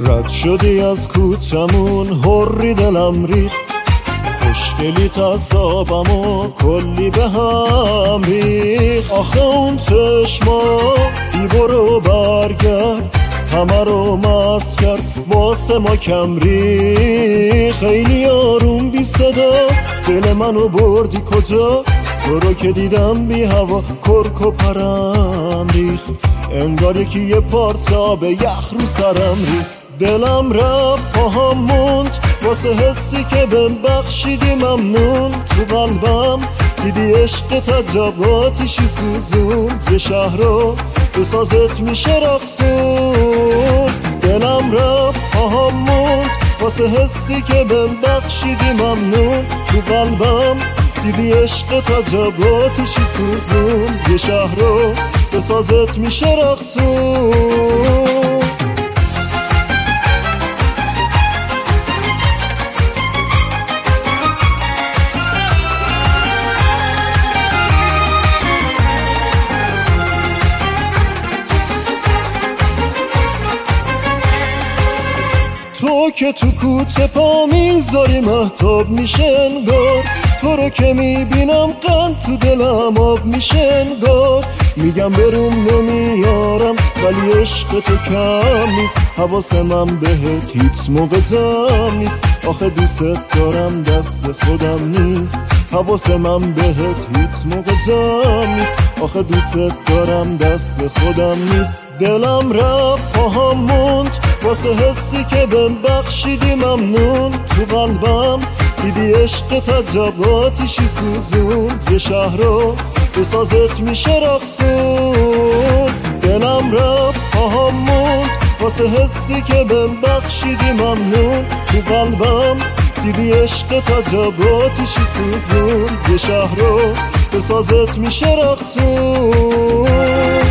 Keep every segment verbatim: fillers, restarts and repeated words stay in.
رد شدی از کوچمون، هری دلم ریخت، خوشگلی تصابم و کلی به هم ریخت. آخه اون چشما بی برو برگرد همه رو مست کرد، واسه ما کم ریخت. خیلی آروم بی صدا دل منو بردی کجا، تو رو که دیدم بی هوا کرک و پرم ریخت. انگار یکی یه پارچه به یخ رو سرم ریخت. دلم رفت پاهم موند واسه حسی که بهم بخشیدی ممنون. تو قلبم دیدی عشق تجرباتیشی سوزون، یه شهر رو بسازت میشه رقصون. دلم رفت پاهم موند واسه حسی که بهم بخشیدی ممنون. تو قلبم دیدی عشق تجرباتیشی سوزون، یه شهر رو بسازت میشه رقصون. تو که تو کوچه پا میذاری مهتاب میشه انگار، تو رو که میبینم قند تو دلم آب میشه انگار. میگم بروم نمیارم ولی عشق تو کم نیست، حواس من بهت هیچ موقع جمع نیست. آخه دوست دارم دست خودم نیست، حواس من بهت هیچ موقع جمع نیست. آخه دوست دارم دست خودم نیست. دلم رفت پاهم موند واسه حسی که بهم بخشیدی ممنون. تو قلبم دیدی عشق تجرباتیشی سوزون، یه شهر رو بسازت میشه رقصون. دلم رفت پاهم موند واسه حسی که بهم بخشیدی ممنون. تو قلبم دیدی عشق تجرباتیشی سوزون، یه شهر رو بسازت میشه رقصون.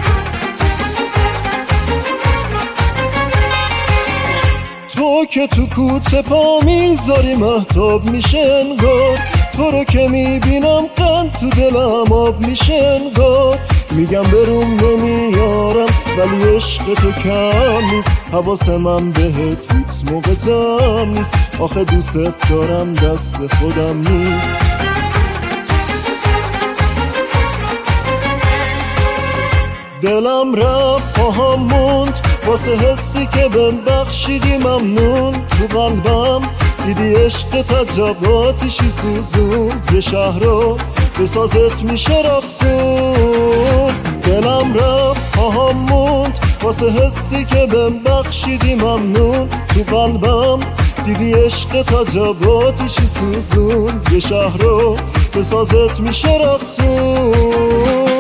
تو که تو کوچه پا میذاری مهتاب میشه انگار، تو رو که میبینم قند تو دلم آب میشه انگار. میگم بروم نمیارم ولی عشق تو کم نیست، حواس من بهت هیچ موقع جمع نیست. آخه دوست دارم دست خودم نیست. دلم رفت پاهم موند واسه حسی که بهم بخشیدی ممنون. تو قلبم دیدی عشق تجرباتیشی سوزون، یه شهر رو بسازت میشه رقصون. دلم رفت پاهم موند واسه حسی که بهم بخشیدی ممنون. تو قلبم دیدی عشق تجرباتیشی سوزون، یه شهر رو بسازت میشه رقصون.